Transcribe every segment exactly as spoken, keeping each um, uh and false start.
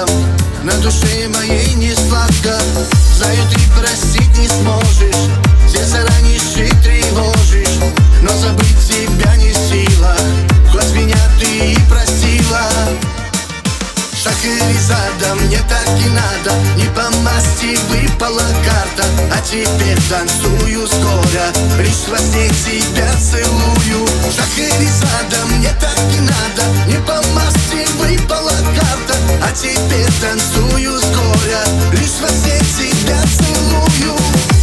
рядом, на душе моей не сладко. Знаю, ты простить не сможешь, сердце ранишь и тревожишь, но забыть тебя не в силах, хоть меня ты и простила. Шаг или задом, мне так и надо, не по масти выпала карта. А теперь танцую скоро, лишь во сне тебя целую. Шаг или задом, мне так и надо, не по масти выпала карта. А теперь танцую скоро, лишь во сне тебя целую.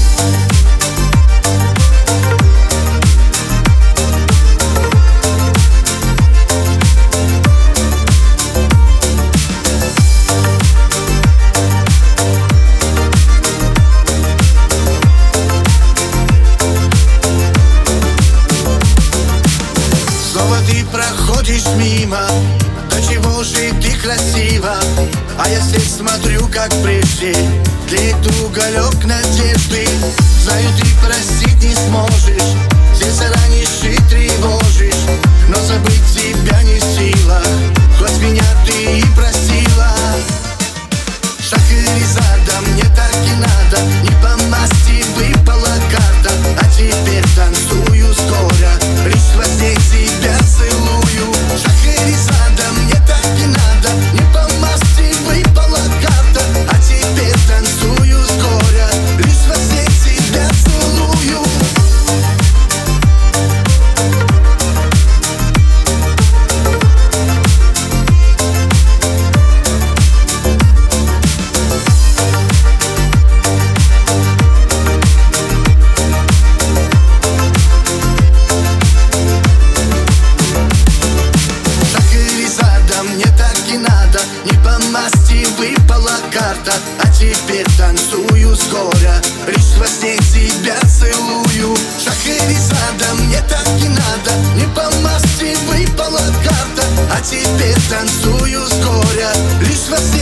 Ты проходишь мимо, до чего же ты красива. А я здесь смотрю, как прежде, тлеет уголек надежды. Знаю, ты простить не сможешь, сердце ранишь и тревожишь, но забыть тебя не в силах, хоть меня ты и простила. Шаг или задом, мне так и надо, не по масти выпала карта. А теперь танцую скоро, лишь во сне тебя целую. Шаг или задом, мне так и надо, не по масти выпала карта. А теперь танцую скоро, лишь во сне тебя целую. Не по масти выпала карта, а теперь танцую скоро, лишь во сне тебя целую. Шаг или задом, мне так и надо, не по масти выпала карта, а теперь танцую скоро, лишь во сне